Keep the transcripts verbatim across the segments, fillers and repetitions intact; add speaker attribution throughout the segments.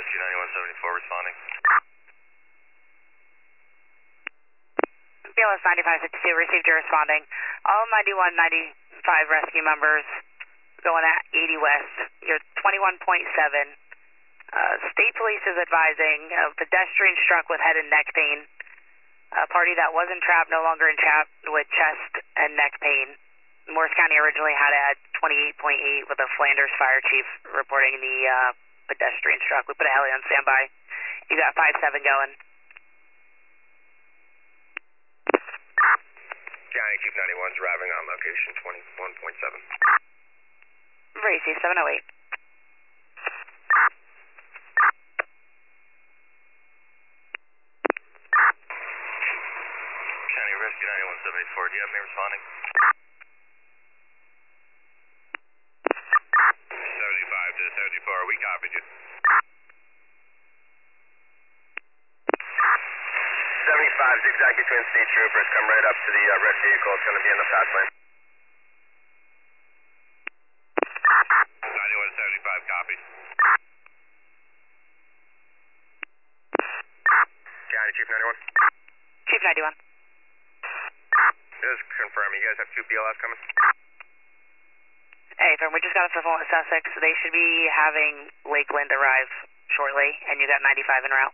Speaker 1: Rescue ninety-one seventy-four responding.
Speaker 2: B L S ninety-five fifty-two, received your responding. All ninety-one ninety-five rescue members going at eighty west. You're twenty-one point seven. Uh, State Police is advising a pedestrian struck with head and neck pain. A party that wasn't trapped, no longer in trap with chest and neck pain. Morris County originally had it at twenty-eight point eight with a Flanders fire chief reporting the uh, pedestrian struck. We put a heli on standby. You got five seven going.
Speaker 1: County Chief ninety-one's arriving on location twenty-one point seven.
Speaker 2: Receive seven oh eight.
Speaker 1: County Rescue ninety-one seventy-four, do you have me responding? seventy-five to seventy-four, we copied you. seventy-five is exactly twin state troopers, come right up to the uh, red vehicle, it's going to be in the fast lane. ninety-one seventy-five, copy. County Chief ninety-one.
Speaker 2: Chief ninety-one.
Speaker 1: Just confirm, you guys have two B L S coming?
Speaker 2: Hey, firm, we just got a fulfillment at Sussex. They should be having Lakeland arrive shortly, and you got ninety-five en route.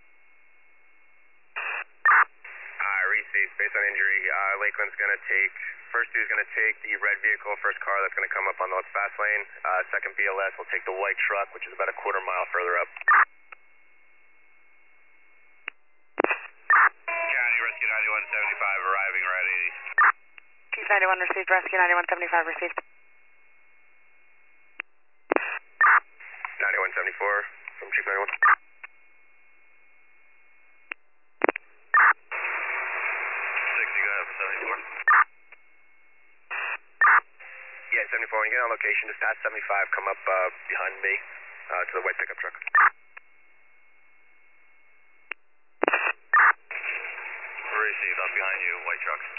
Speaker 1: Uh, receive, based on injury, uh, Lakeland's going to take, first two's going to take the red vehicle, first car that's going to come up on the fast lane. Uh, second B L S will take the white truck, which is about a quarter mile further up. County Rescue ninety-one seventy-five arriving right at eighty.
Speaker 2: Chief ninety-one received, Rescue ninety-one seventy-five received.
Speaker 1: ninety-one seventy-four from Chief ninety-one. sixty, go ahead for seventy-four. Yeah, seventy-four, when you get on location, just past seventy-five, come up uh, behind me uh, to the white pickup truck. Received, up behind you, white truck.